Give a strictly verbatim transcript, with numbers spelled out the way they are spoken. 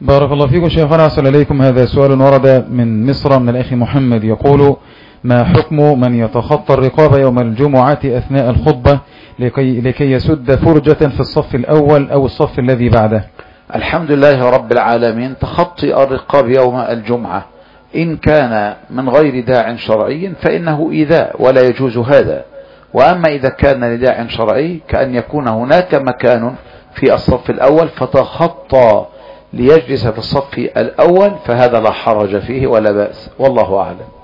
بارك الله فيكم شيخنا، أحسن إليكم. هذا سؤال ورد من مصر من الأخ محمد يقول: ما حكم من يتخطى الرقاب يوم الجمعة أثناء الخطبة لكي, لكي يسد فرجة في الصف الأول أو الصف الذي بعده؟ الحمد لله رب العالمين. تخطي الرقاب يوم الجمعة إن كان من غير داع شرعي فإنه إيذاء ولا يجوز هذا. وأما إذا كان لداع شرعي كأن يكون هناك مكان في الصف الأول فتخطى ليجلس في الصف الأول فهذا لا حرج فيه ولا بأس، والله أعلم.